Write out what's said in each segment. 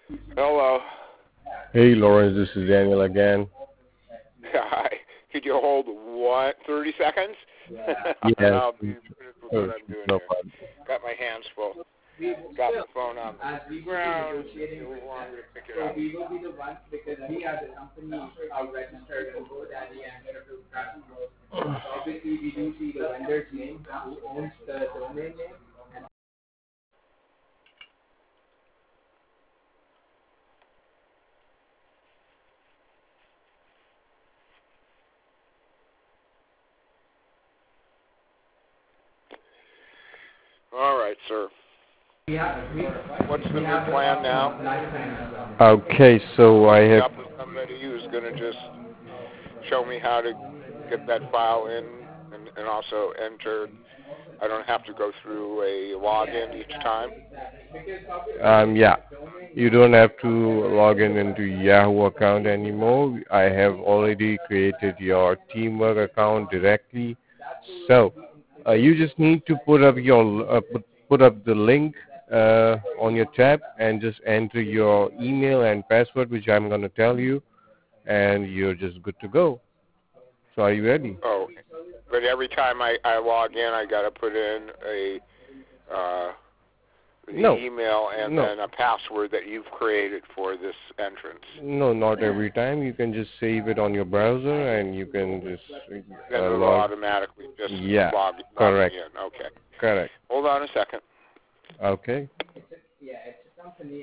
Hello. Hey Lawrence, this is Daniel again. Hi. Could you hold 30 seconds? And Yes, I'll be finished with oh, what I'm doing no here. problem. Got my hands full. Got the phone on the ground. It's a little longer to pick it up. We will be the ones because we as a company are registered in GoDaddy and Interface Traffic. Obviously, we do see the vendor's name, who owns the domain name. All right, sir. What's the new plan now? Okay, so I have, Up with somebody who's going to just show me how to get that file in and also enter. I don't have to go through a login each time. yeah, you don't have to log in into Yahoo account anymore. I have already created your Teamwork account directly. So, you just need to put up put up the link on your tab and just enter your email and password, which I'm going to tell you, and you're just good to go. So are you ready? Oh, but every time I log in, I got to put in the No. email and No. then a password that you've created for this entrance. No, not every time. You can just save it on your browser and you can just Then it'll log. automatically just Yeah, log correct. me in. Okay. Correct. Hold on a second. Okay. Yeah, it's a company.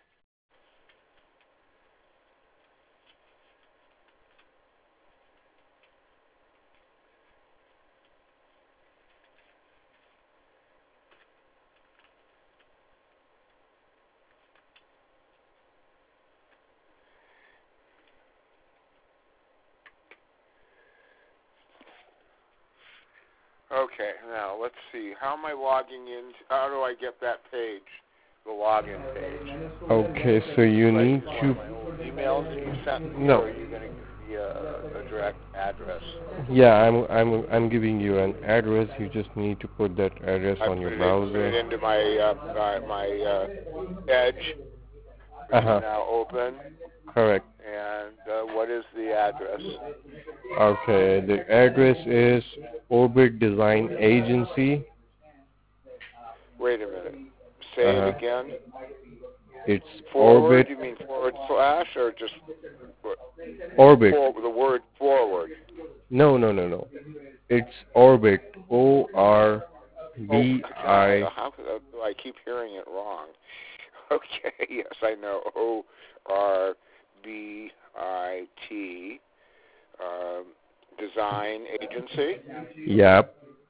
Okay, now let's see. How am I logging in? How do I get that page? The login page. Okay, so you need to. My old emails that you sent me, No. or are you going to give me a direct address? Yeah, I'm giving you an address. You just need to put that address I on put your it browser. into my Edge, which is now open. Correct. And what is the address? Okay, the address is Orbit Design Agency. Wait a minute. Say it again. It's Forward? Orbit. You mean forward slash or just Orbit. the word forward? No. It's Orbit. O-R-B-I. God, how do I keep hearing it wrong? Okay, yes, I know. O-R-B-I-T. Design Agency. Yep.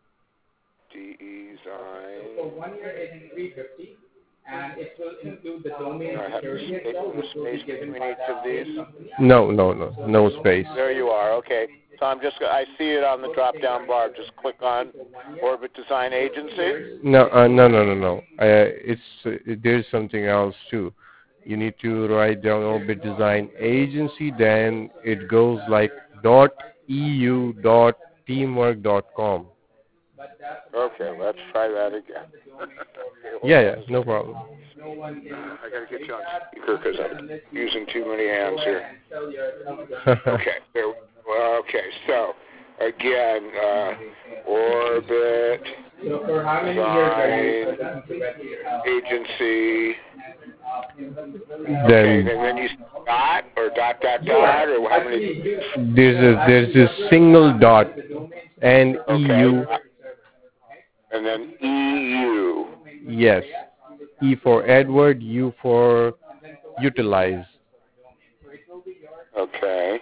Design. For 1 year, it's 350, and it will include the domain I have to security space, itself, which will be space given between by each of these. No space. There you are. Okay. So I see it on the drop-down bar. Just click on Orbit Design Agency. No. There's something else too. You need to write down Orbit Design Agency. Then it goes like .eu.teamwork.com. Okay, let's try that again. Yeah, no problem. I gotta get you on speaker because I'm using too many hands here. Okay. Okay. So again, Orbit Design Agency. Okay, and then you dot or dot or how many? There's a single dot and EU. And then EU. Yes. E for Edward, U for utilize. Okay.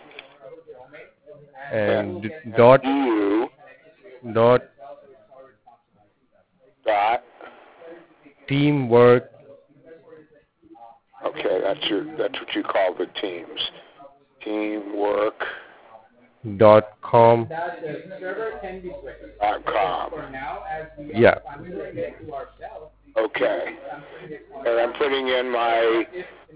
And dot EU. Dot teamwork. Okay, that's what you call the teams. Teamwork. .com. .com. Yeah. Okay. And I'm putting in my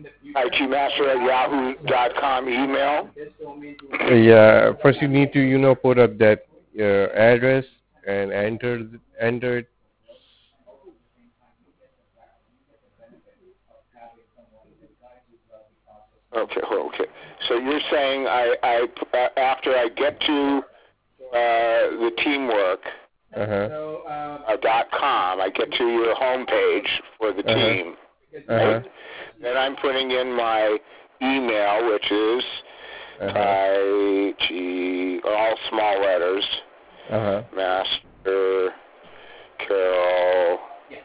itmaster@yahoo.com email. Yeah. First, you need to put up that address and enter it. Okay. So you're saying I after I get to the teamwork .com, I get to your homepage for the team. Right? Then I'm putting in my email, which is all small letters. Master Carol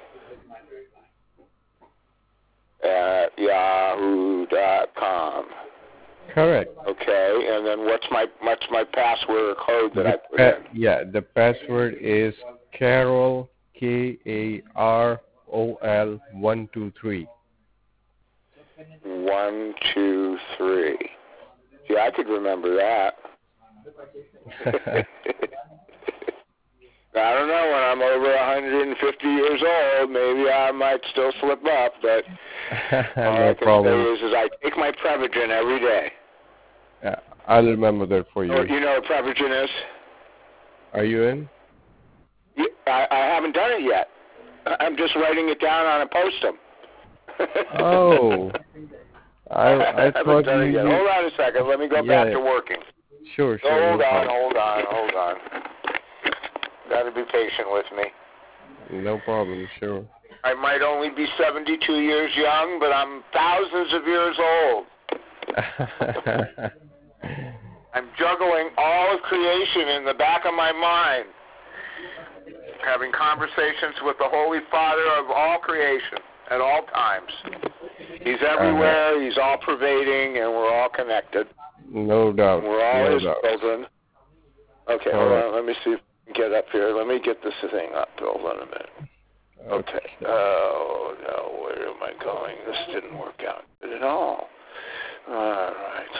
at yahoo.com. Correct. Okay, and then what's my password or code that I put in? Yeah, the password is Carol, Karol 123. 123. Yeah, I could remember that. I don't know, when I'm over 150 years old, maybe I might still slip up, but all no I can problem. say is I take my Prevagen every day. Yeah, I'll remember that for you. You know what Prevagen is? Are you in? I haven't done it yet. I'm just writing it down on a post-it. Oh. I haven't thought done it you... yet. Hold on a second. Let me go back to working. Sure. Hold on. Got to be patient with me. No problem, sure. I might only be 72 years young, but I'm thousands of years old. I'm juggling all of creation in the back of my mind, having conversations with the Holy Father of all creation at all times. He's everywhere, he's all pervading, and we're all connected. No doubt. We're all his children. Okay, hold on. Let me see if I can get up here. Let me get this thing up. Hold on a minute. Okay. Oh, no, where am I going? This didn't work out at all. All right.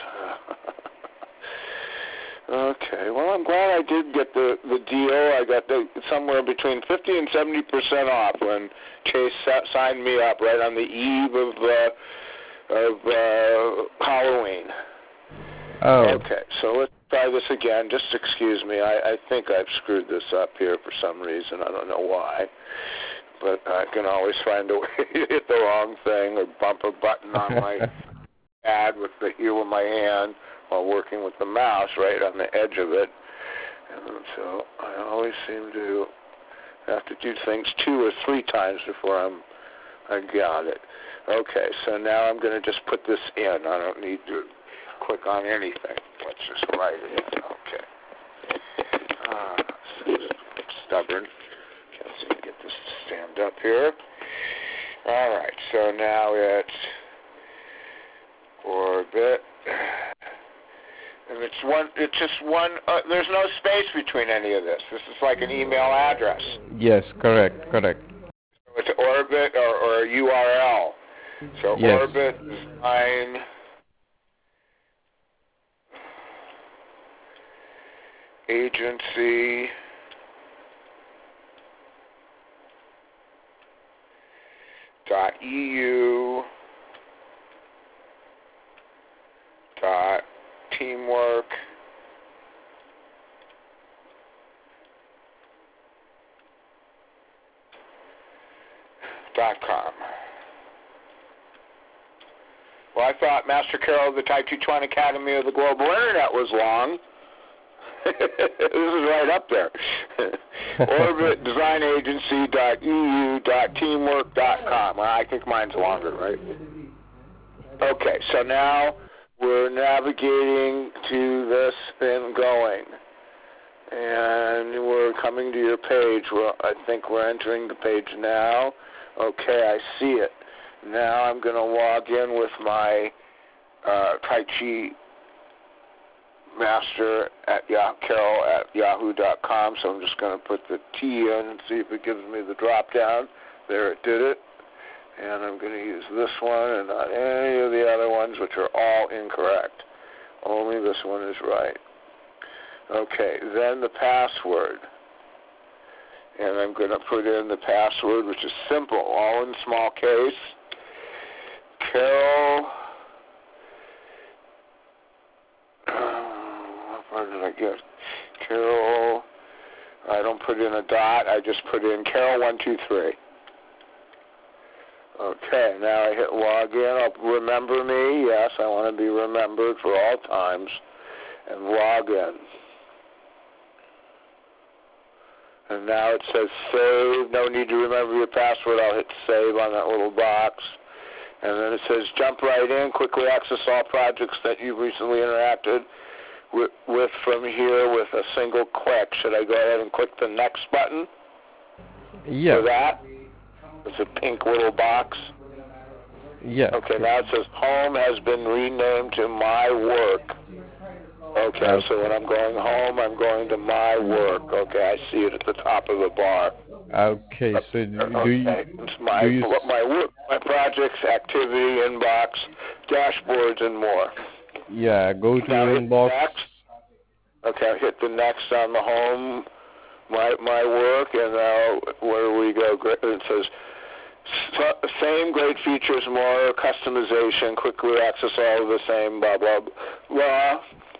Okay. Well, I'm glad I did get the deal. I got somewhere between 50 and 70% off when Chase signed me up right on the eve of Halloween. Oh. Okay. So let's try this again. Just excuse me. I think I've screwed this up here for some reason. I don't know why. But I can always find a way to hit the wrong thing or bump a button on my pad with the heel of my hand while working with the mouse right on the edge of it. And so I always seem to have to do things 2 or 3 times before I got it. Okay, so now I'm going to just put this in. I don't need to click on anything. Let's just write it in. Okay. Stubborn. Can't seem to get this to stand up here. All right, so now it's orbit. And it's just one, there's no space between any of this. This is like an email address. Yes, correct. So it's orbit or URL. So yes. Orbit Design Agency .eu .teamwork .com. Well, I thought Master Carol of the Tai Chi Chuan Academy of the Global Internet was long. This is right up there. Orbit Design Agency .eu.teamwork.com. Well, I think mine's longer, right? Okay, so now we're navigating to this and going. And we're coming to your page. Well, I think we're entering the page now. Okay, I see it. Now I'm going to log in with my Tai Chi Master at Carol at yahoo.com. So I'm just going to put the T in and see if it gives me the drop down. There, it did it. And I'm going to use this one and not any of the other ones, which are all incorrect. Only this one is right. Okay, then the password. And I'm going to put in the password, which is simple, all in small case. Carol, what part did I get? Carol, I don't put in a dot, I just put in Carol123. Okay, now I hit log in. I'll remember me. Yes, I want to be remembered for all times. And log in. And now it says save. No need to remember your password. I'll hit save on that little box. And then it says jump right in. Quickly access all projects that you've recently interacted with from here with a single click. Should I go ahead and click the next button? Yeah. For that? It's a pink little box. Yeah. Okay, now it says home has been renamed to my work. Okay, so when I'm going home, I'm going to my work. Okay, I see it at the top of the bar. Okay, so It's my projects, activity, inbox, dashboards, and more. Yeah, go to now inbox. Okay, I hit the next on the home, my work, and now where do we go? It says same great features, more customization, quickly access all of the same, blah, blah, blah.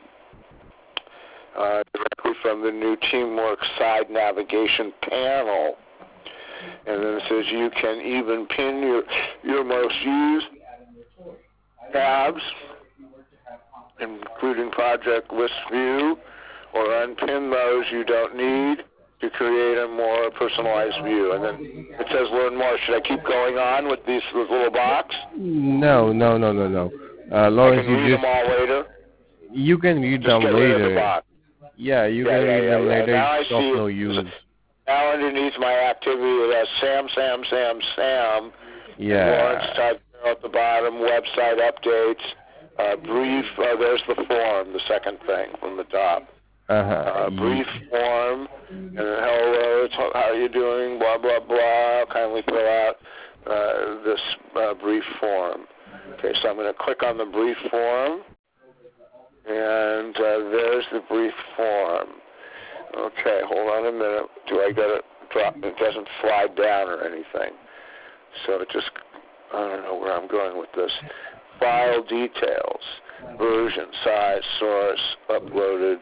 Directly from the new Teamwork side navigation panel. And then it says you can even pin your most used tabs, including project list view, or unpin those you don't need to create a more personalized view. And then it says learn more. Should I keep going on with this little box? No. Lawrence, I can read them all later. You can read them later. later. Rid of the box. Yeah, you can read them later. Now it's of no use. Now underneath my activity, it has Sam. Yeah. Lawrence type at the bottom, website updates, brief. There's the form, the second thing from the top. Brief form, and hello, how are you doing? Blah blah blah. Kindly fill out this brief form. Okay, so I'm going to click on the brief form, and there's the brief form. Okay, hold on a minute. Do I get it? Drop? It doesn't slide down or anything. So it just, I don't know where I'm going with this. File details, version, size, source, uploaded,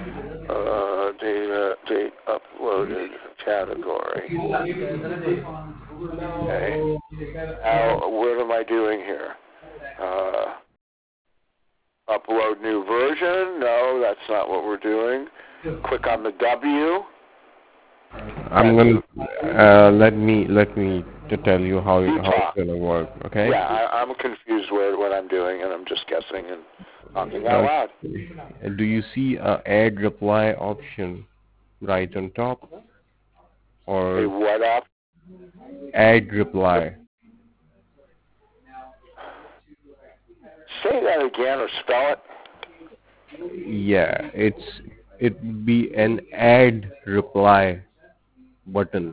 date uploaded, category. Okay. Now, what am I doing here? Upload new version? No, that's not what we're doing. Click on the W. I'm gonna let me to tell you how it's gonna work. Okay? Yeah, I'm confused with what I'm doing, and I'm just guessing and talking out loud. Do you see a add reply option right on top? Or what up? Add reply. Say that again or spell it. Yeah, it would be an add reply button.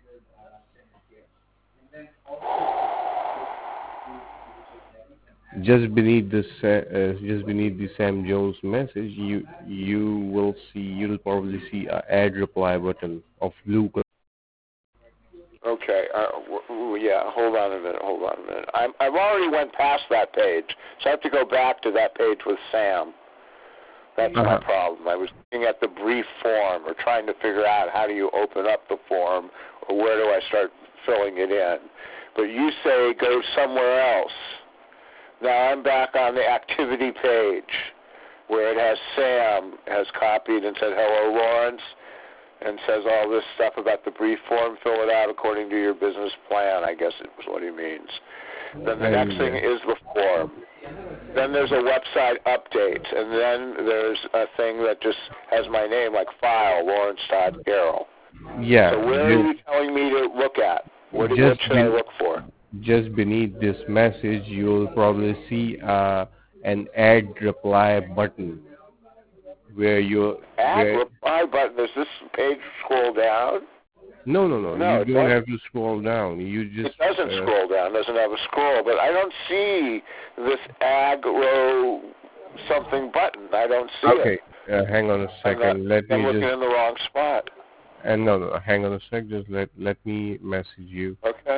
Just beneath the Sam Jones message, you'll probably see a add reply button of blue color. Okay. Yeah. Hold on a minute. I've already went past that page, so I have to go back to that page with Sam. That's my problem. I was looking at the brief form, or trying to figure out how do you open up the form, or where do I start filling it in. But you say go somewhere else. Now I'm back on the activity page, where it has Sam has copied and said hello Lawrence, and says all this stuff about the brief form. Fill it out according to your business plan, I guess is what he means. Then the next thing is the form. Then there's a website update, and then there's a thing that just has my name, like file, Lawrence Todd Carroll. Yeah. So where are you telling me to look at? What should I look for? Just beneath this message, you'll probably see an add reply button. Where you reply button. Does this page scroll down? No. You don't have to scroll down. You just. It doesn't scroll down. It doesn't have a scroll. But I don't see this aggro something button. I don't see it. Okay. Hang on a second. I'm looking in the wrong spot. No. Hang on a sec. Just let me message you. Okay.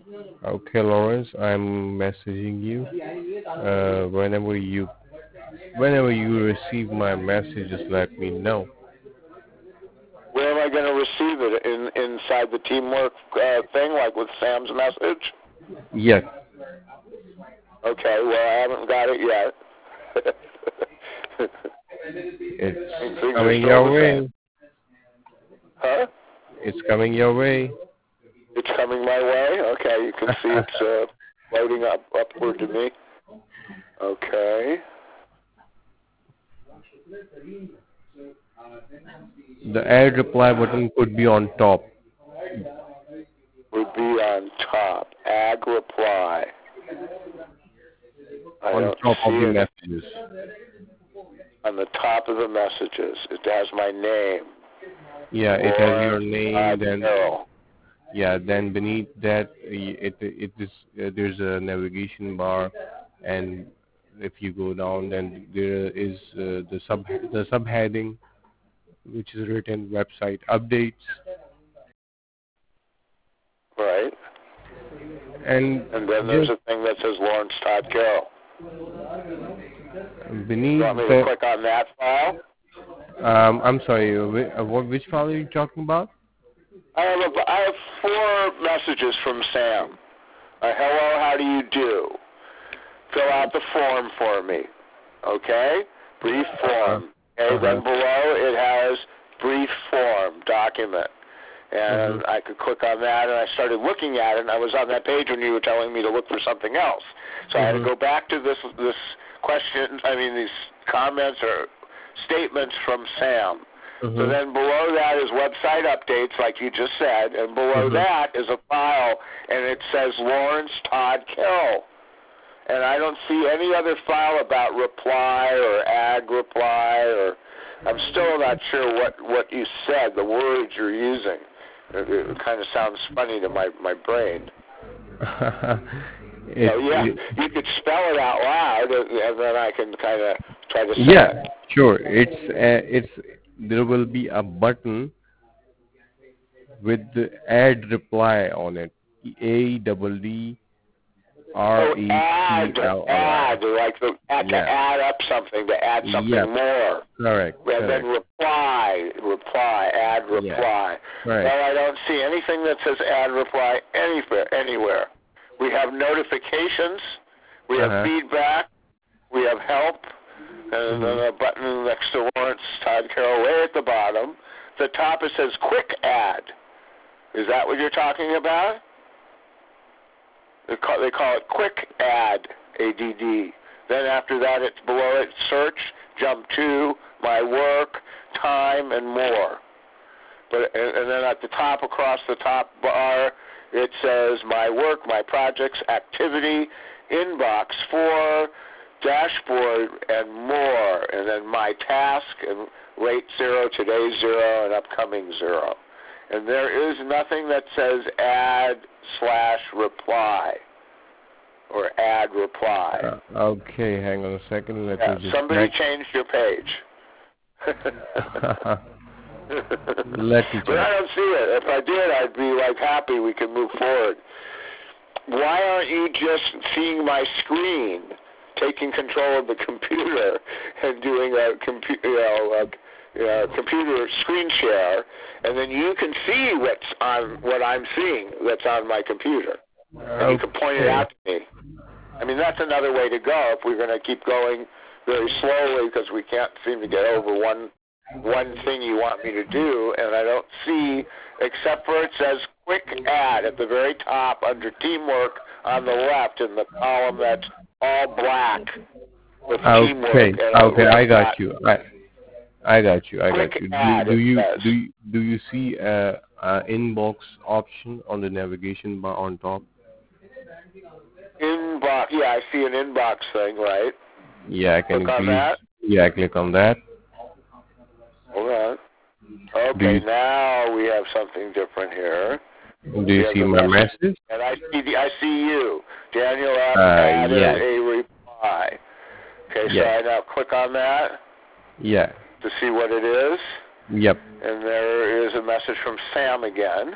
Okay, Lawrence, I'm messaging you. Whenever Whenever you receive my message, just let me know. Where am I going to receive it? Inside the teamwork thing, like with Sam's message? Yes. Okay, well, I haven't got it yet. It's coming your way. Huh? It's coming your way. It's coming my way? Okay, you can see it's floating upward to me. Okay. The add reply button could be on top. Would be on top. Ag reply. On top of the messages. On the top of the messages. It has my name. Yeah, it has your name. Then Carroll. yeah, then beneath that it is there's a navigation bar, and if you go down, then there is the subheading, which is written website updates. Right. And then there's a thing that says Lawrence Todd Carroll. Beneath you want me to click on that file? I'm sorry, which file are you talking about? I have 4 messages from Sam. Hello, how do you do? Fill out the form for me. Okay? Brief form. Okay, then below it has brief form, document. And I could click on that, and I started looking at it, and I was on that page when you were telling me to look for something else. So I had to go back to this question, these comments or statements from Sam. So then below that is website updates, like you just said, and below that is a file, and it says Lawrence Todd Carroll. And I don't see any other file about reply or ag reply, or I'm still not sure what you said, the words you're using. It kind of sounds funny to my brain. You could spell it out loud, and then I can kind of try to say it. Sure. There will be a button with the add reply on it. ADDREPLY. Add, like to add up something, to add something more. Correct. And then reply, add reply. Right. Well, I don't see anything that says add reply anywhere. We have notifications, we have feedback, we have help, and then a button next to Lawrence Todd Carroll way at the bottom. The top it says quick add. Is that what you're talking about? They call it quick add, ADD. Then after that, it's below it, search, jump to, my work, time, and more. And then at the top, across the top bar, it says my work, my projects, activity, inbox 4, dashboard, and more. And then my task, and late 0, today 0, and upcoming 0. And there is nothing that says add/reply or add reply. Okay, hang on a second. Let me just somebody changed your page. Let me check. But I don't see it. If I did, I'd be happy we can move forward. Why aren't you just seeing my screen, taking control of the computer and doing a computer screen share, and then you can see what I'm seeing that's on my computer, and you can point it out to me. That's another way to go if we're going to keep going very slowly, because we can't seem to get over one thing you want me to do, and I don't see, except for it says quick add at the very top under teamwork on the left in the column that's all black with teamwork. Okay, I got you. I got you. Do you see a inbox option on the navigation bar on top? Inbox. Yeah, I see an inbox thing, right? Yeah, click on that. Yeah, click on that. Hold on. Okay, now we have something different here. Do you see my message? And I see you. Daniel added a reply. Okay, so I now click on that. Yeah. To see what it is. Yep. And there is a message from Sam again.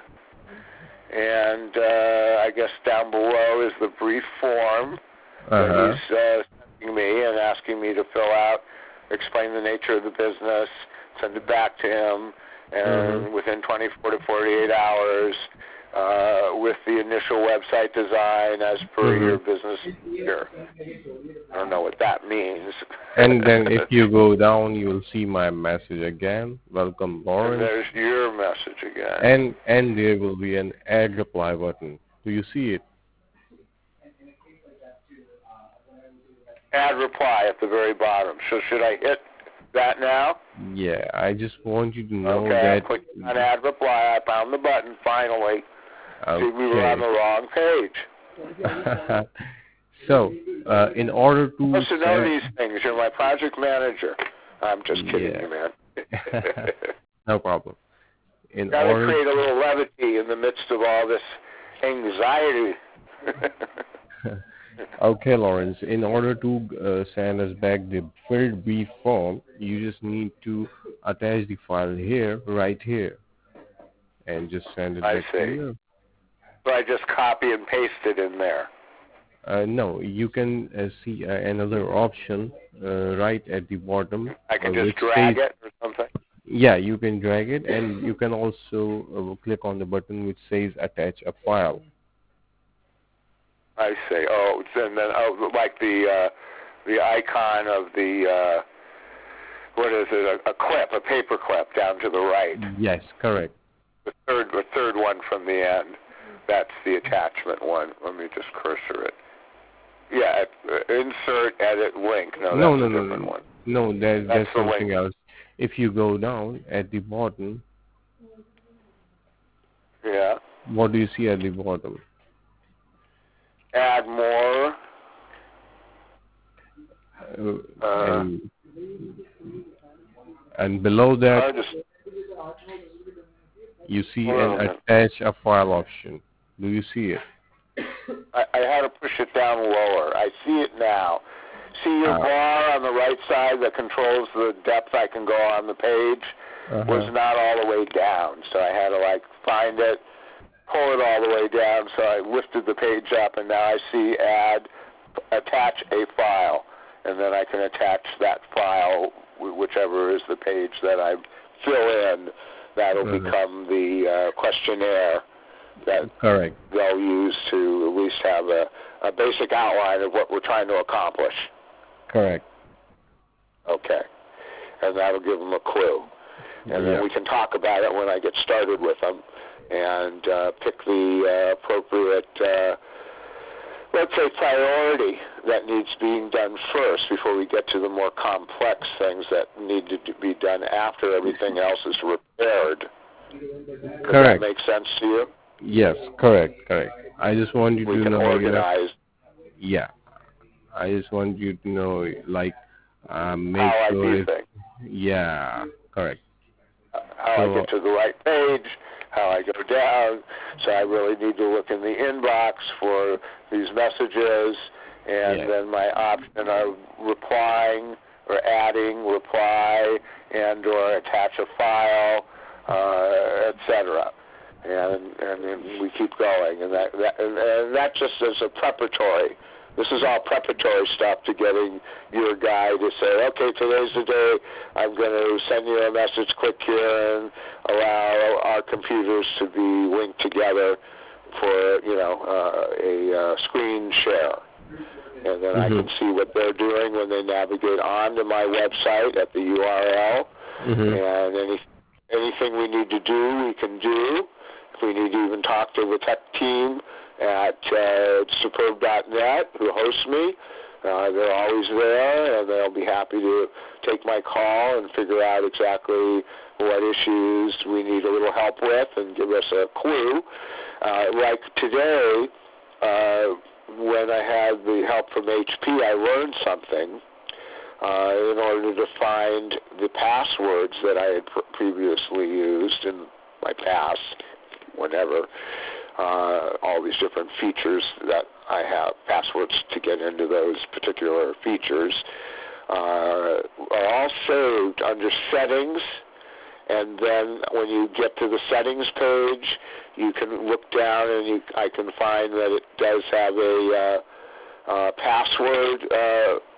And I guess down below is the brief form that he's contacting me and asking me to fill out, explain the nature of the business, send it back to him, and within 24 to 48 hours, with the initial website design as per your business year. I don't know what that means. And then if you go down, you will see my message again. Welcome, Lawrence. And there's your message again. And there will be an add reply button. Do you see it? Add reply at the very bottom. So should I hit that now? Yeah, I just want you to know okay, that... I clicked on add reply. I found the button, finally. Okay. See, we were on the wrong page. So, in order to... You supposed to know these things. You're my project manager. I'm just kidding you, man. No problem. Got to create a little levity in the midst of all this anxiety. Okay, Lawrence. In order to send us back the filled brief form, you just need to attach the file here, right here, and just send it back to you. So I just copy and paste it in there. No, you can see another option right at the bottom. I can just drag it or something? Yeah, you can drag it, and you can also click on the button which says attach a file. I see. Oh, and then like the icon of the what is it? A clip, a paper clip down to the right. Yes, correct. The third one from the end. That's the attachment one. Let me just cursor it. Yeah, insert, edit, link. No, that's a different one. No, that's something else. If you go down at the bottom. Yeah. What do you see at the bottom? Add more. And below that, you see an attach a file option. Do you see it? I had to push it down lower. I see it now. See your bar on the right side that controls the depth I can go on the page was not all the way down. So I had to find it, pull it all the way down. So I lifted the page up, and now I see attach a file. And then I can attach that file, whichever is the page that I fill in. That'll become the questionnaire that they'll use to at least have a basic outline of what we're trying to accomplish. Correct. Okay. And that'll give them a clue. And then we can talk about it when I get started with them and pick the appropriate, let's say, priority that needs being done first before we get to the more complex things that need to be done after everything else is repaired. Correct. Does that make sense to you? Yes, correct. I just want you to know. Organize. Yeah. I just want you to know, make how sure. I do things. Yeah, correct. How I get to the right page, how I go down. So I really need to look in the inbox for these messages, and then my option of replying or adding reply and or attach a file, etc. And we keep going, and that just is a preparatory. This is all preparatory stuff to getting your guy to say, okay, today's the day I'm going to send you a message, click here, and allow our computers to be linked together for, a screen share. And then I can see what they're doing when they navigate onto my website at the URL. And anything we need to do, we can do. If we need to even talk to the tech team at superb.net, who hosts me, they're always there, and they'll be happy to take my call and figure out exactly what issues we need a little help with and give us a clue. Like today, when I had the help from HP, I learned something in order to find the passwords that I had previously used in my past, whenever. All these different features that I have, passwords to get into those particular features, are all saved under settings, and then when you get to the settings page, you can look down and I can find that it does have a password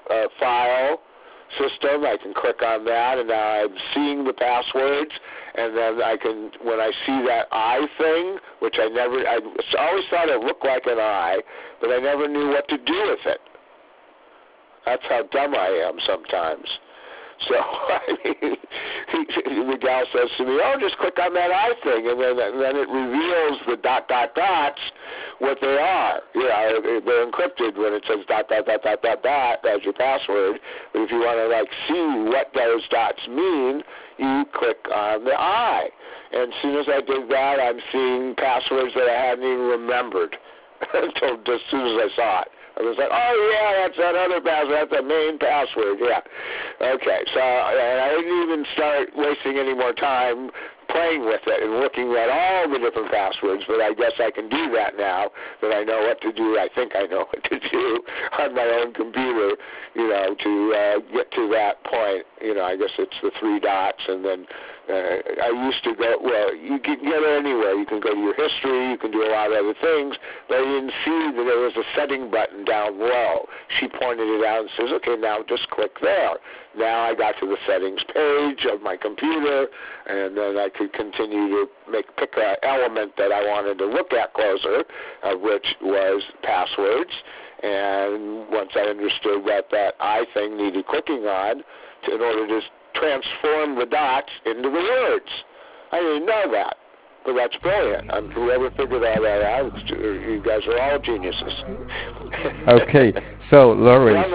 file system. I can click on that, and now I'm seeing the passwords. And then I can, when I see that eye thing, which I always thought it looked like an eye, but I never knew what to do with it. That's how dumb I am sometimes. So, I mean, the gal says to me, oh, just click on that eye thing, and then it reveals the ... what they are. They're encrypted when it says ... as your password. But if you want to, see what those dots mean, you click on the eye. And as soon as I did that, I'm seeing passwords that I hadn't even remembered until as soon as I saw it. I was like, oh, yeah, that's that other password. That's the main password, yeah. Okay, so and I didn't even start wasting any more time playing with it and looking at all the different passwords, but I guess I can do that now that I know what to do. I think I know what to do on my own computer, to get to that point. I guess it's the 3 dots, and then I used to go, you can get it anywhere. You can go to your history, you can do a lot of other things, but I didn't see that there was a setting button down low. She pointed it out and says, okay, now just click there. Now I got to the settings page of my computer, and then I could continue to pick an element that I wanted to look at closer, which was passwords. And once I understood that eye thing needed clicking on in order to transform the dots into the words. I didn't know that, but that's brilliant. Whoever figured all that out, you guys are all geniuses. Okay, so Lawrence,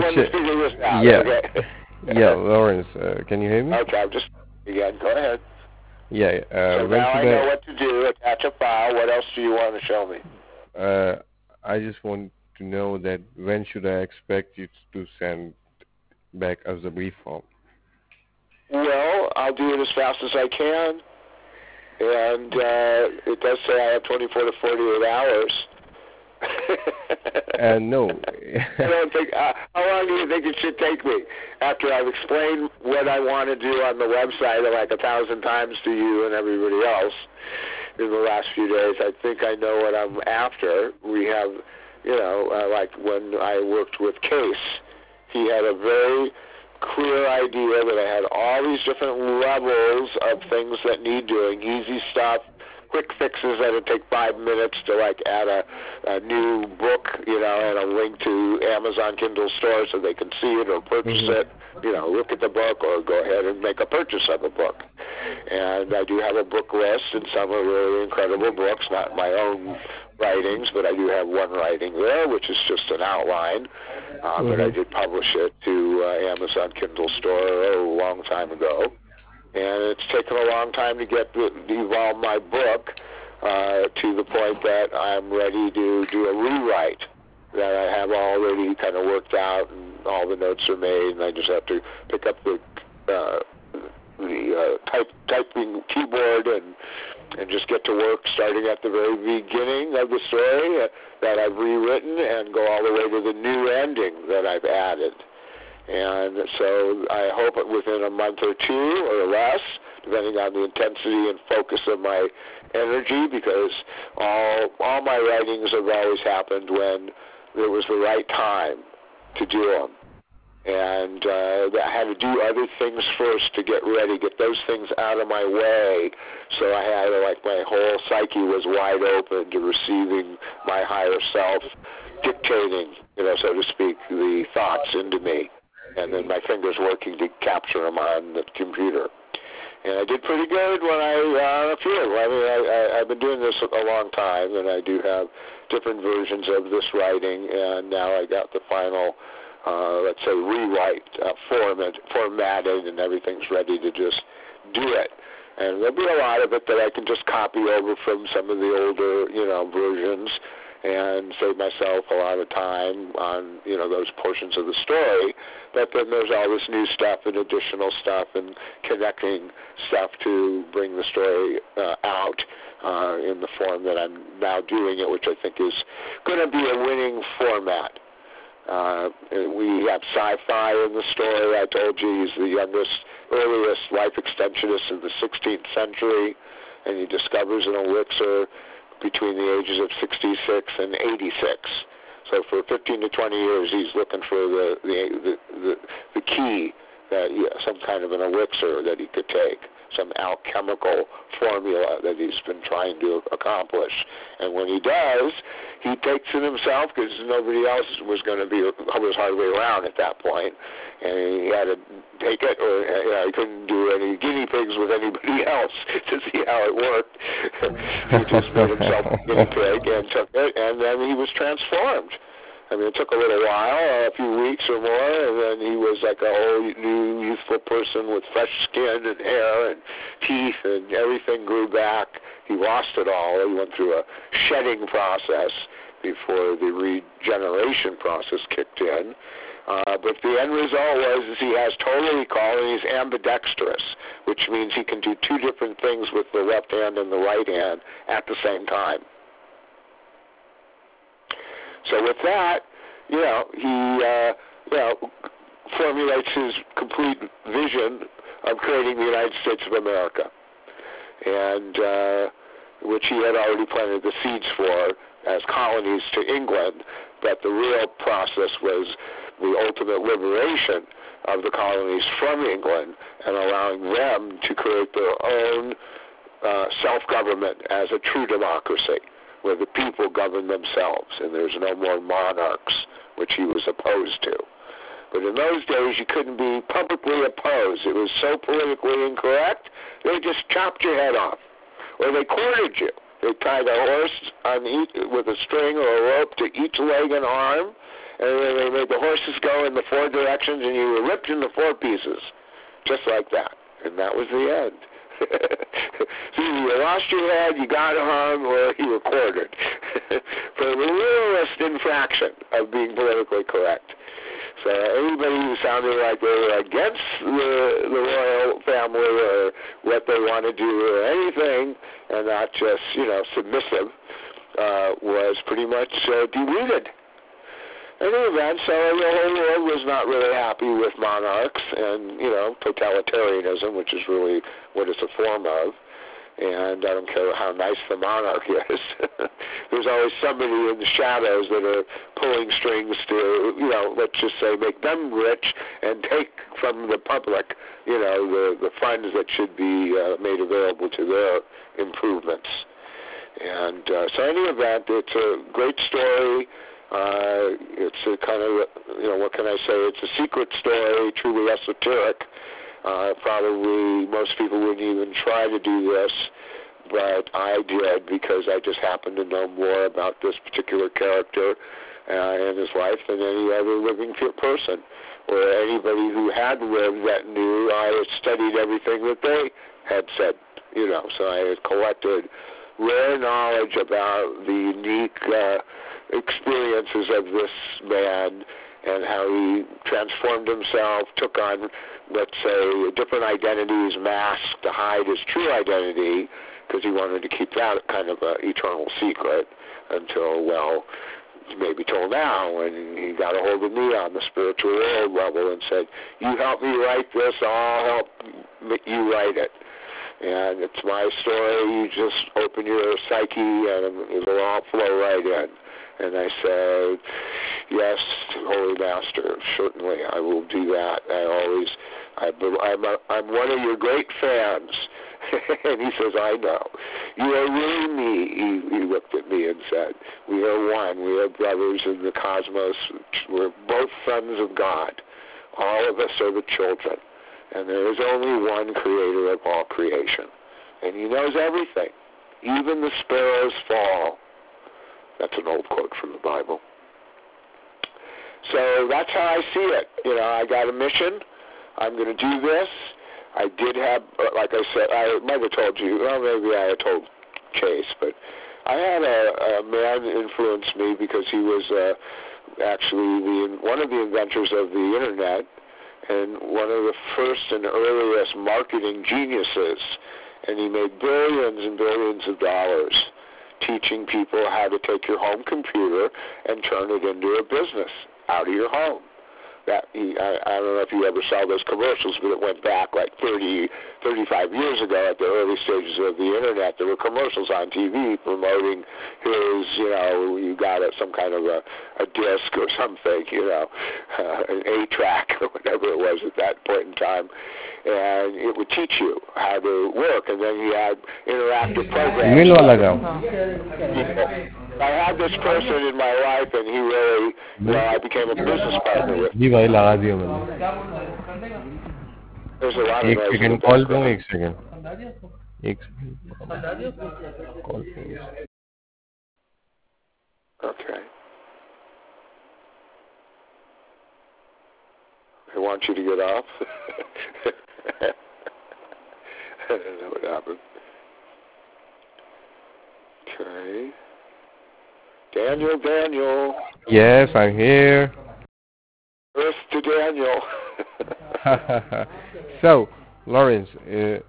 Lawrence, can you hear me? Okay, I'm just again. Go ahead. Yeah. So now I know what to do. Attach a file. What else do you want to show me? I just want to know that when should I expect you to send back as a brief form? Well, I'll do it as fast as I can, and it does say I have 24 to 48 hours. No. I don't think. How long do you think it should take me? After I've explained what I want to do on the website 1,000 times to you and everybody else in the last few days, I think I know what I'm after. We have, like when I worked with Case, he had a very clear idea that I had all these different levels of things that need doing, easy stuff, quick fixes that'll take 5 minutes to add a new book, and a link to Amazon Kindle store so they can see it or purchase it, look at the book or go ahead and make a purchase of a book. And I do have a book list, and some are really incredible books, not my own writings, but I do have one writing there, which is just an outline, but I did publish it to Amazon Kindle store a long time ago. And it's taken a long time to evolve my book to the point that I'm ready to do a rewrite that I have already kind of worked out, and all the notes are made, and I just have to pick up the typing keyboard and just get to work, starting at the very beginning of the story that I've rewritten and go all the way to the new ending that I've added. And so I hope within a month or two or less, depending on the intensity and focus of my energy, because all my writings have always happened when there was the right time to do them. And I had to do other things first to get ready, get those things out of my way. So I had my whole psyche was wide open to receiving my higher self dictating, so to speak, the thoughts into me. And then my fingers working to capture them on the computer. And I did pretty good when I flew. I mean, I've been doing this a long time, and I do have different versions of this writing, and now I got the final, let's say, rewrite formatted, and everything's ready to just do it. And there'll be a lot of it that I can just copy over from some of the older, versions, and save myself a lot of time on, those portions of the story. But then there's all this new stuff and additional stuff and connecting stuff to bring the story out in the form that I'm now doing it, which I think is going to be a winning format. We have sci-fi in the story. I told you he's the earliest life extensionist in the 16th century, and he discovers an elixir between the ages of 66 and 86. So for 15 to 20 years, he's looking for the key, some kind of an elixir that he could take, some alchemical formula that he's been trying to accomplish. And when he does, he takes it himself because nobody else was hardly around at that point, and he had to take it, or he couldn't do any guinea pigs with anybody else to see how it worked. He just made himself a guinea pig and took it, and then he was transformed. I mean, it took a little while, a few weeks or more, and then he was like a whole new, youthful person with fresh skin and hair and teeth, and everything grew back. He lost it all. He went through a shedding process before the regeneration process kicked in. But the end result was he has total recall, and he's ambidextrous, which means he can do two different things with the left hand and the right hand at the same time. So with that, he formulates his complete vision of creating the United States of America, and which he had already planted the seeds for as colonies to England, but the real process was the ultimate liberation of the colonies from England and allowing them to create their own self-government as a true democracy, where the people govern themselves and there's no more monarchs, which he was opposed to. But in those days, you couldn't be publicly opposed. It was so politically incorrect, they just chopped your head off, or they quartered you. They tied a horse with a string or a rope to each leg and arm, and then they made the horses go in the four directions, and you were ripped into four pieces, just like that. And that was the end. So you lost your head, you got hung, or you were quartered for the littlest infraction of being politically correct. So anybody who sounded like they were against the royal family or what they want to do or anything, and not just, submissive, was pretty much deleted. In any event, so the whole world was not really happy with monarchs and, totalitarianism, which is really what it's a form of. And I don't care how nice the monarch is. There's always somebody in the shadows that are pulling strings to, let's just say, make them rich and take from the public, the funds that should be made available to their improvements. And so in any event, it's a great story. It's a kind of, what can I say? It's a secret story, truly esoteric. Probably most people wouldn't even try to do this, but I did because I just happened to know more about this particular character and his life than any other living person, or anybody who had lived that knew. I had studied everything that they had said, so I had collected rare knowledge about the unique experiences of this man and how he transformed himself, took on, let's say, different identities, masked to hide his true identity, because he wanted to keep that kind of an eternal secret until, maybe till now, when he got a hold of me on the spiritual world level and said, you help me write this, I'll help you write it. And it's my story. You just open your psyche and it'll all flow right in. And I said, yes, Holy Master, certainly I will do that. I'm one of your great fans. And he says, I know. You are really me. He looked at me and said, we are one. We are brothers in the cosmos. We're both sons of God. All of us are the children. And there is only one creator of all creation. And he knows everything. Even the sparrows fall. That's an old quote from the Bible. So that's how I see it. I got a mission. I'm going to do this. I did have, like I said, I might have told you, maybe I had told Chase, but I had a man influence me because he was actually one of the inventors of the Internet and one of the first and earliest marketing geniuses. And he made billions and billions of dollars teaching people how to take your home computer and turn it into a business out of your home. I don't know if you ever saw those commercials, but it went back like 30, 35 years ago at the early stages of the internet. There were commercials on TV promoting his, you got some kind of a disc or something, an 8-track or whatever it was at that point in time. And it would teach you how to work, and then you had interactive programs. I had this person in my life, and he really, I became a business partner with him. There's a lot of noise in the background. Okay. I want you to get off. I don't know what happened. Okay. Daniel. Yes, I'm here. Earth to Daniel. So, Lawrence. Yeah.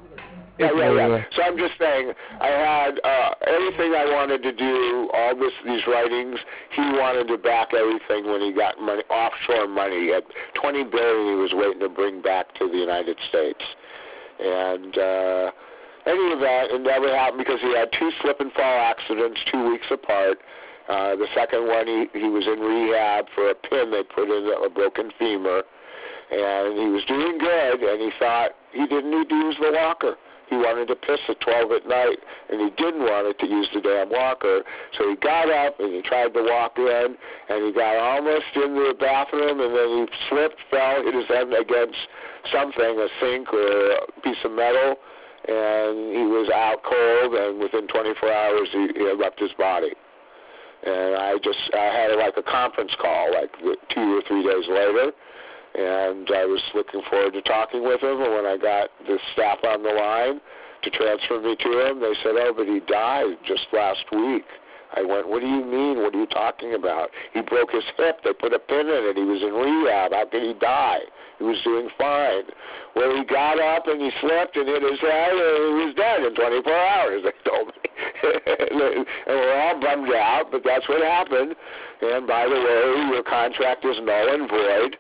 So I'm just saying, I had everything I wanted to do, all these writings. He wanted to back everything when he got money, offshore money. He had $20 billion he was waiting to bring back to the United States. And any of that, it never happened because he had 2 slip and fall accidents 2 weeks apart. The second one, he was in rehab for a pin they put in a broken femur. And he was doing good, and he thought he didn't need to use the walker. He wanted to piss at 12 at night, and he didn't want it to use the damn walker. So he got up, and he tried to walk in, and he got almost in the bathroom, and then he slipped, fell, hit his head against something, a sink or a piece of metal, and he was out cold, and within 24 hours, he had left his body. And I had like a conference call like 2 or 3 days later, and I was looking forward to talking with him. And when I got the staff on the line to transfer me to him, they said, "Oh, but he died just last week." I went, "What do you mean? What are you talking about? He broke his hip. They put a pin in it. He was in rehab. How could he die? He was doing fine." Well, he got up and he slipped and hit his head, and he was dead in 24 hours, they told me. And we're all bummed out, but that's what happened. And by the way, your contract is null and void.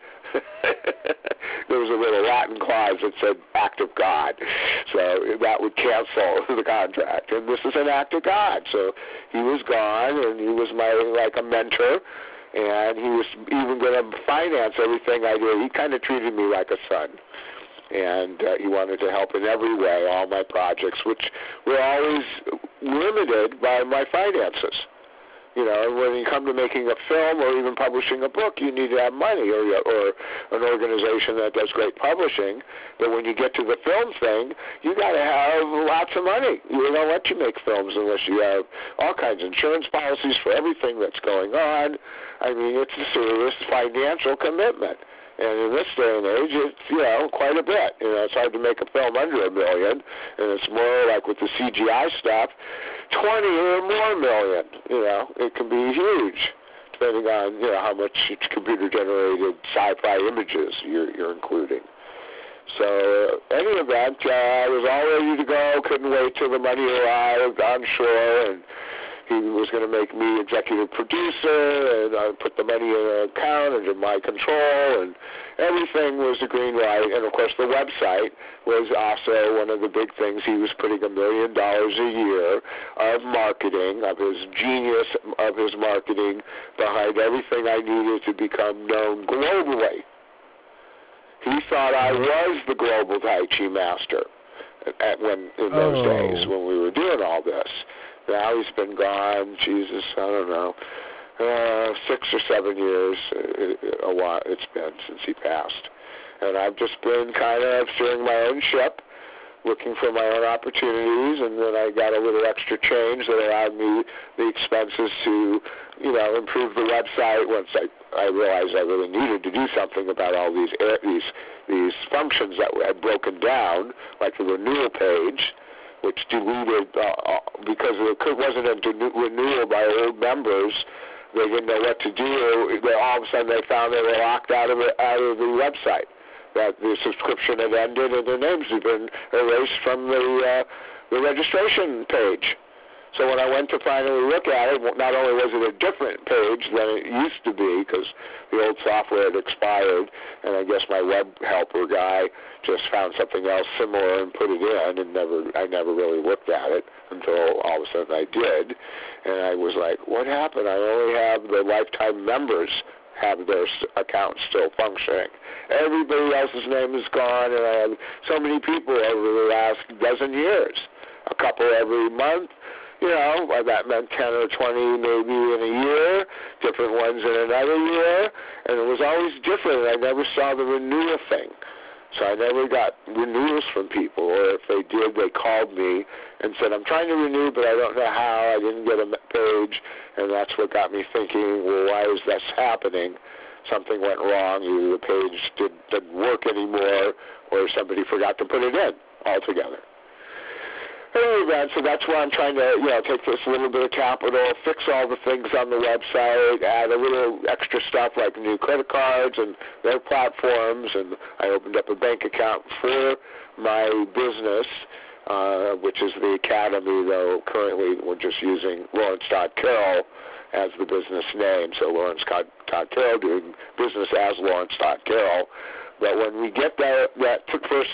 There was a little Latin clause that said act of God, so that would cancel the contract. And this is an act of God. So he was gone, and he was like a mentor, and he was even going to finance everything I did. He kind of treated me like a son, and he wanted to help in every way, all my projects, which were always limited by my finances. When you come to making a film or even publishing a book, you need to have money or an organization that does great publishing. But when you get to the film thing, you got to have lots of money. They don't let you make films unless you have all kinds of insurance policies for everything that's going on. I mean, it's a serious financial commitment. And in this day and age, it's, quite a bit. It's hard to make a film under $1 million, and it's more like with the CGI stuff, 20 or more million. It can be huge, depending on, how much computer-generated sci-fi images you're including. So, any event, I was all ready to go, couldn't wait till the money arrived on shore, and he was going to make me executive producer, and I put the money in an account under my control, and everything was a green light. And, of course, the website was also one of the big things. He was putting $1 million a year of marketing, of his genius of his marketing behind everything I needed to become known globally. He thought I was the global Tai Chi master in those days when we were doing all this. Now he's been gone, Jesus, I don't know, 6 or 7 years, a while it's been since he passed. And I've just been kind of steering my own ship, looking for my own opportunities, and then I got a little extra change that allowed me the expenses to, improve the website once I realized I really needed to do something about all these functions that had broken down, like the renewal page, which deleted, because it wasn't a renewal by old members. They didn't know what to do. All of a sudden they found they were locked out of the website, that the subscription had ended and their names had been erased from the registration page. So when I went to finally look at it, not only was it a different page than it used to be because the old software had expired, and I guess my web helper guy just found something else similar and put it in, and I never really looked at it until all of a sudden I did, and I was like, what happened? I only have the lifetime members have their accounts still functioning. Everybody else's name is gone, and I have so many people over the last dozen years, a couple every month. That meant 10 or 20 maybe in a year, different ones in another year, and it was always different. I never saw the renewal thing. So I never got renewals from people, or if they did, they called me and said, I'm trying to renew, but I don't know how. I didn't get a page, and that's what got me thinking, well, why is this happening? Something went wrong. Either the page didn't work anymore, or somebody forgot to put it in altogether. Anyway, so that's why I'm trying to, take this little bit of capital, fix all the things on the website, add a little extra stuff like new credit cards and their platforms, and I opened up a bank account for my business, which is the Academy, though currently we're just using Lawrence Todd Carroll as the business name, so Lawrence Todd Carroll doing business as Lawrence Todd Carroll. But when we get that first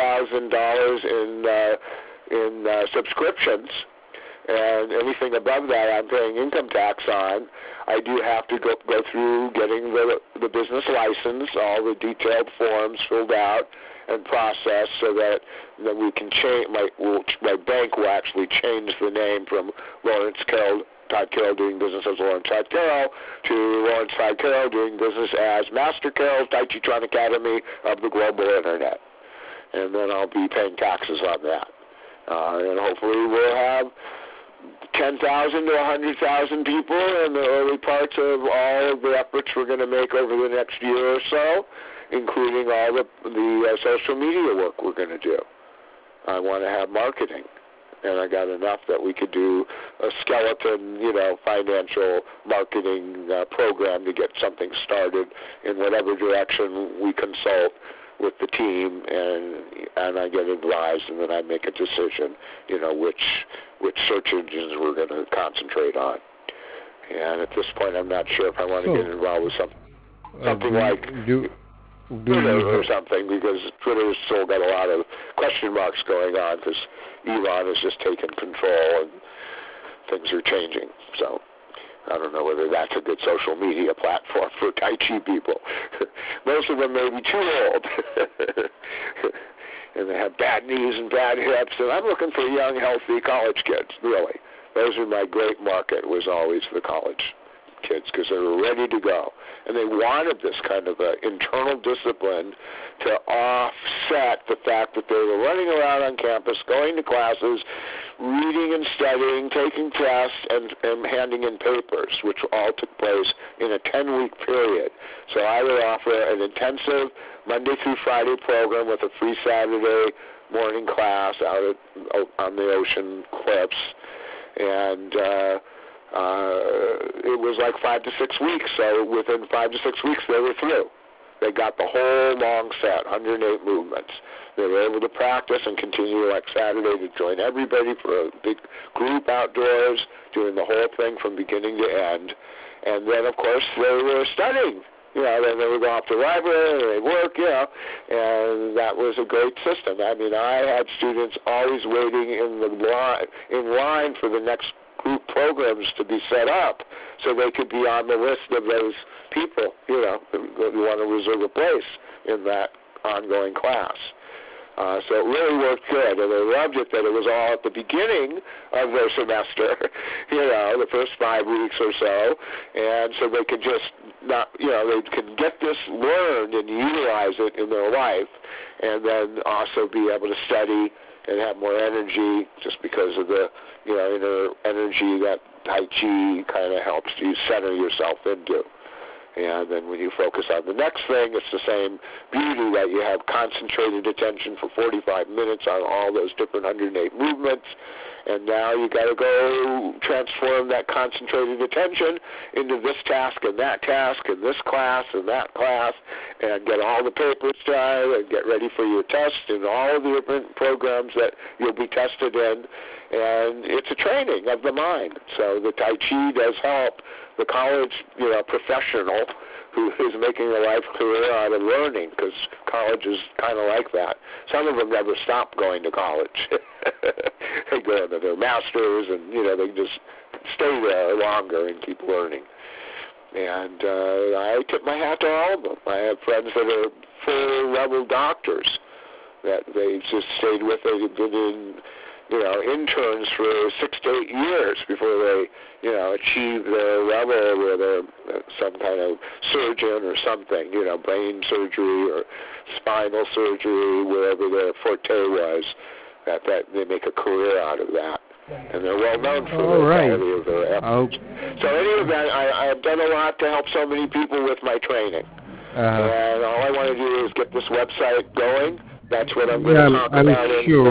$30,000 in subscriptions, and anything above that I'm paying income tax on, I do have to go through getting the business license, all the detailed forms filled out and processed, so that we can change, my bank will actually change the name from Lawrence Todd Carroll doing business as Lawrence Todd Carroll to Lawrence Todd Carroll doing business as Master Carroll's Tai Chi Chuan Academy of the Global Internet. And then I'll be paying taxes on that. And hopefully we'll have 10,000 to 100,000 people in the early parts of all of the efforts we're going to make over the next year or so, including all the social media work we're going to do. I want to have marketing, and I got enough that we could do a skeleton, financial marketing program to get something started in whatever direction we consult with the team, and I get advised, and then I make a decision, which search engines we're going to concentrate on. And at this point, I'm not sure if I want to get involved with something like Twitter or something, because Twitter's still got a lot of question marks going on, because Elon has just taken control and things are changing. So I don't know whether that's a good social media platform for Tai Chi people. Most of them may be too old. And they have bad knees and bad hips. And I'm looking for young, healthy college kids, really. Those are my great market, was always the college kids, because they were ready to go. And they wanted this kind of internal discipline to offset the fact that they were running around on campus, going to classes, reading and studying, taking tests, and handing in papers, which all took place in a 10-week period. So I would offer an intensive Monday through Friday program with a free Saturday morning class out on the ocean cliffs, and it was like 5 to 6 weeks. So within 5 to 6 weeks, they were through. They got the whole long set, 108 movements. They were able to practice and continue like Saturday to join everybody for a big group outdoors, doing the whole thing from beginning to end. And then, of course, they were studying. Then they would go off to the library, and they'd work, and that was a great system. I mean, I had students always waiting in line for the next group programs to be set up so they could be on the list of those people, who want to reserve a place in that ongoing class. So it really worked good, and they loved it that it was all at the beginning of their semester, the first 5 weeks or so, and so they could just they could get this learned and utilize it in their life, and then also be able to study and have more energy, just because of the inner energy that Tai Chi kind of helps you center yourself into. And then when you focus on the next thing, it's the same beauty that you have concentrated attention for 45 minutes on all those different 108 movements, And now you got to go transform that concentrated attention into this task and that task and this class and that class, and get all the papers done and get ready for your test and all of the different programs that you'll be tested in. And it's a training of the mind. So the Tai Chi does help the college, professional who is making a life career out of learning, because college is kind of like that. Some of them never stop going to college. They go into their masters, and they just stay there longer and keep learning. And I tip my hat to all of them. I have friends that are full-level doctors that they just stayed with. They've been in interns for 6 to 8 years before they, achieve their level where they're some kind of surgeon or something, brain surgery or spinal surgery, wherever their forte was, that they make a career out of that. And they're well known for the quality of their efforts. So in any event, I have done a lot to help so many people with my training. And all I want to do is get this website going. That's what I'm going to talk about.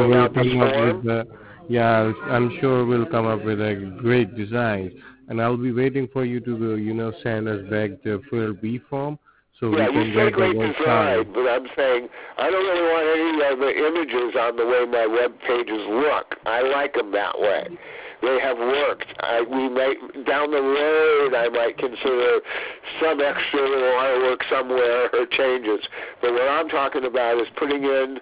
I'm sure we'll come up with a great design, and I'll be waiting for you to send us back the full B form so we can get the work started. But I'm saying I don't really want any of the images on the way my web pages look. I like them that way. They have worked. We might, down the road, I might consider some extra little artwork somewhere or changes. But what I'm talking about is putting in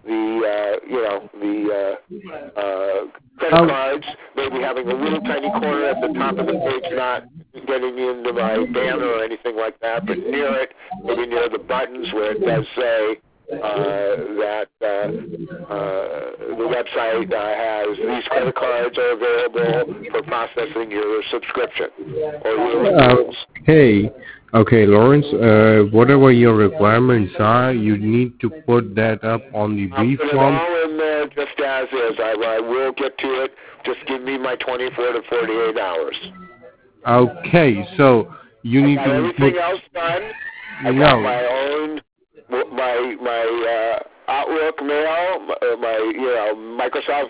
the credit cards, maybe having a little tiny corner at the top of the page, not getting into my banner or anything like that, but near it, maybe near the buttons where it does say that the website has these credit cards are available for processing your subscription or your renewals. Okay, Lawrence, whatever your requirements are, you need to put that up on the B form. I'll put it all in there just as is. I will get to it. Just give me my 24 to 48 hours. Okay, so you need to everything else done. I got my own my Outlook mail, my Microsoft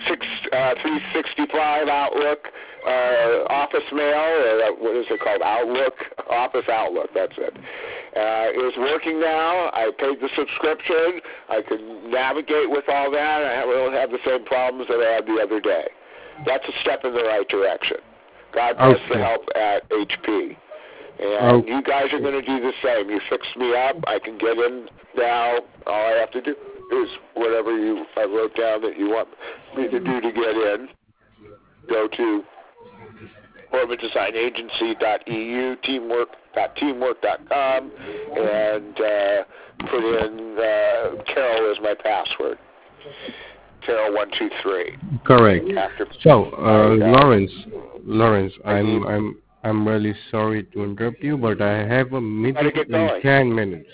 365 Outlook Office mail, or what is it called? Office Outlook. That's it. It's working now. I paid the subscription. I can navigate with all that. I don't have the same problems that I had the other day. That's a step in the right direction. God bless the help at HP. And you guys are going to do the same. You fixed me up. I can get in now. All I have to do is whatever I wrote down that you want me to do to get in. Go to orbitdesignagency.eu, teamwork.teamwork.com, and put in Carol as my password. Carol123. Correct. So, Lawrence, I'm really sorry to interrupt you, but I have a meeting in 10 minutes.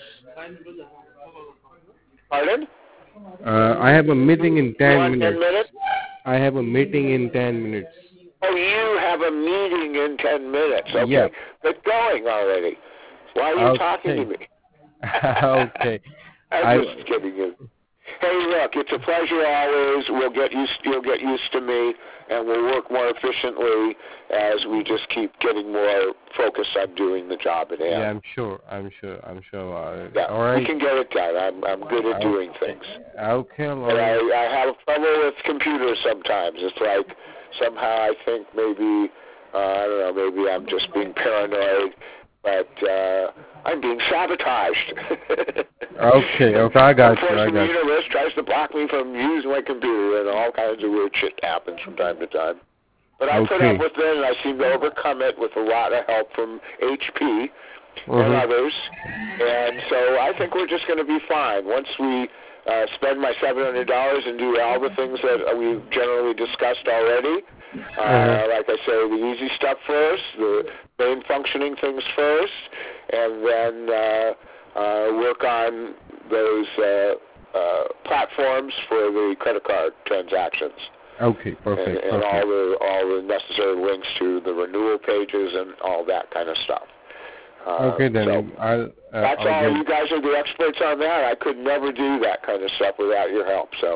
Pardon? I have a meeting in 10 minutes. 10 minutes? I have a meeting in 10 minutes. Oh, you have a meeting in 10 minutes. Okay. Yeah. Get going already. Why are you talking to me? Okay. I'm just kidding you. Hey, look, it's a pleasure always. You'll get used to me, and we'll work more efficiently as we just keep getting more focused on doing the job at hand. Yeah, I'm sure. Yeah, all right. We can get it done. I'm good at doing things. Okay, Lawrence. But I have trouble with computers sometimes. It's like somehow I think maybe, I don't know, maybe I'm just being paranoid, but I'm being sabotaged. Okay, I got you. The universe tries to block me from using my computer, and all kinds of weird shit happens from time to time. But I put up with it, and I seem to overcome it with a lot of help from HP and others. And so I think we're just going to be fine. Once we spend my $700 and do all the things that we've generally discussed already, like I say, the easy stuff first, the main functioning things first, and then work on those platforms for the credit card transactions. Okay, perfect. And all the necessary links to the renewal pages and all that kind of stuff. Okay, then that's all. You guys are the experts on that. I could never do that kind of stuff without your help. So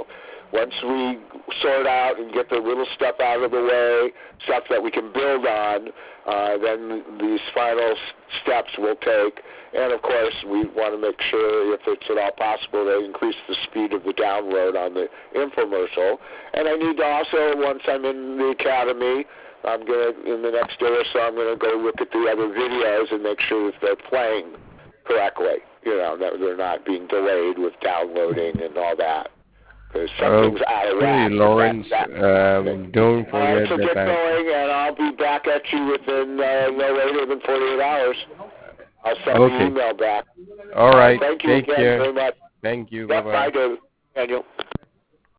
once we sort out and get the little stuff out of the way, stuff that we can build on, then these final steps we'll take. And, of course, we want to make sure, if it's at all possible, to increase the speed of the download on the infomercial. And I need to also, once I'm in the academy, I'm going to, in the next day or so, I'm going to go look at the other videos and make sure that they're playing correctly, that they're not being delayed with downloading and all that. Because something's out of whack. Lawrence, don't forget so that get going, and I'll be back at you within no later than 48 hours. I'll send the email back. All right. Thank you Take again care. very much. Thank you. Yep, Bye-bye. bye, Daniel.